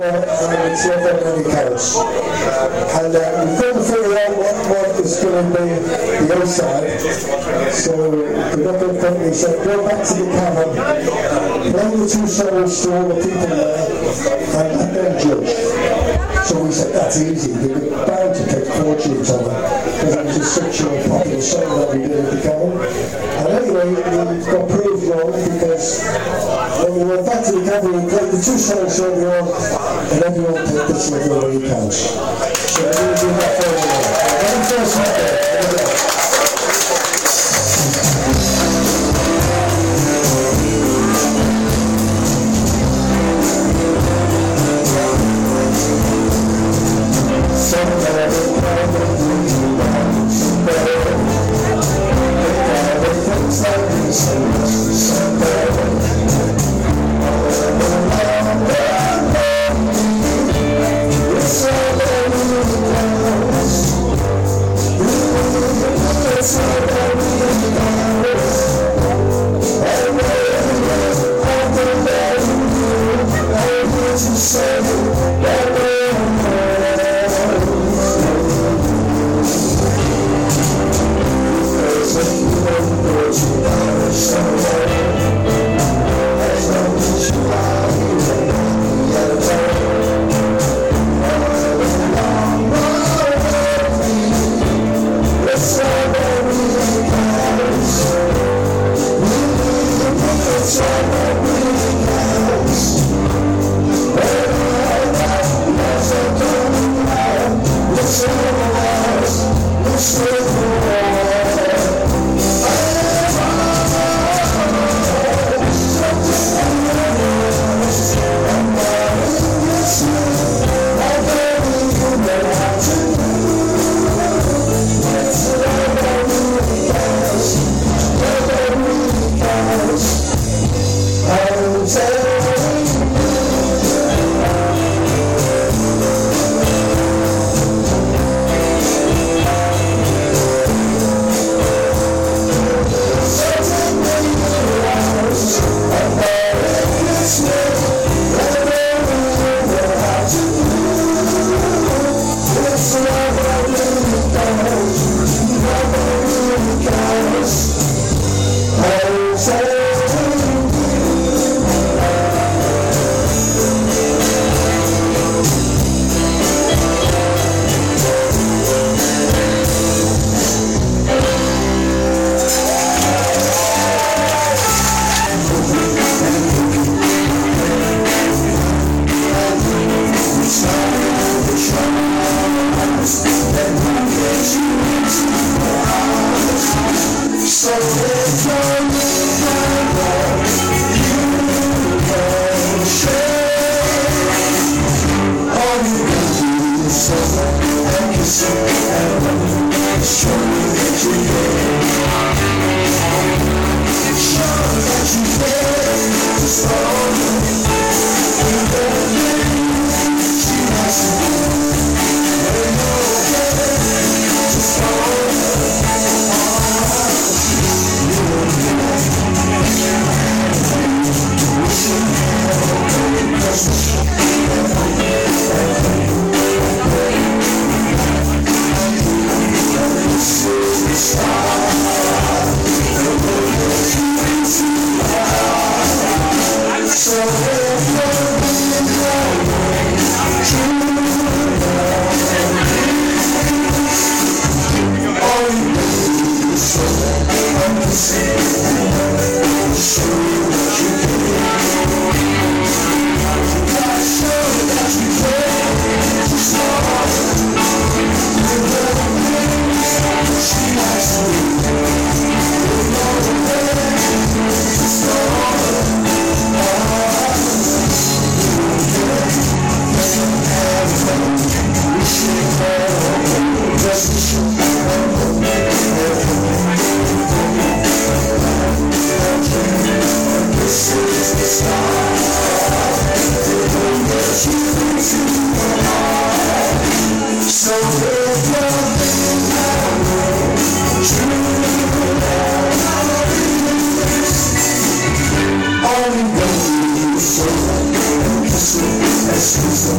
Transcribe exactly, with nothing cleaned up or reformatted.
and it's not that many counts. And uh, we couldn't figure out what, what was going to be the outside, so the record company said, go back to the cavern, play the two songs to all the people there, and let them judge. So we said, that's easy, we were bound to take fortunes on it, because it was just such a popular song that we did at the cavern. And anyway, we got proved wrong, because when we went back to the cavern, we played the two songs earlier on, and everyone picked this level where he counts. So we're going to do that for you now. One first record. Show that you care,